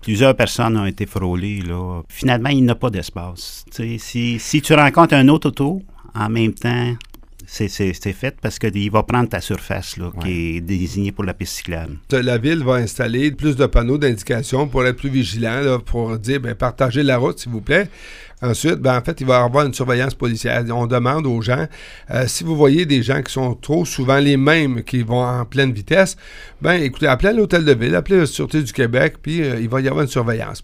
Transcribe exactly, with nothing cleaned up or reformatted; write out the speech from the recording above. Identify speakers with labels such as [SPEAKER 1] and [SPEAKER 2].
[SPEAKER 1] plusieurs personnes ont été frôlées, là. Finalement, il n'y a pas d'espace. Tu sais, si, si tu rencontres un autre auto, en même temps, c'est, c'est, c'est fait parce qu'il va prendre ta surface là, ouais. qui est désignée pour la piste cyclable.
[SPEAKER 2] La ville va installer plus de panneaux d'indication pour être plus vigilant, là, pour dire, bien, partagez la route, s'il vous plaît. Ensuite, ben, en fait, il va y avoir une surveillance policière. On demande aux gens, euh, si vous voyez des gens qui sont trop souvent les mêmes, qui vont en pleine vitesse, ben écoutez, appelez l'hôtel de ville, appelez la Sûreté du Québec, puis euh, il va y avoir une surveillance.